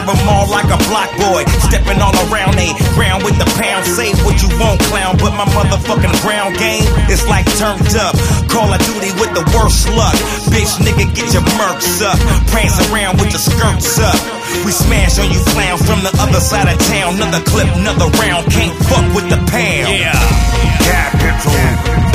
them all like a block boy. Stepping all around they ground with the pound. Say what you want, clown, but my motherfucking ground game is like turned up. Call of Duty with the worst luck. Bitch nigga, get your mercs up. Prance around with your skirts up. We smash on you clown from the other side of town. Another clip, another round. Can't fuck with the pound. Yeah. Capital.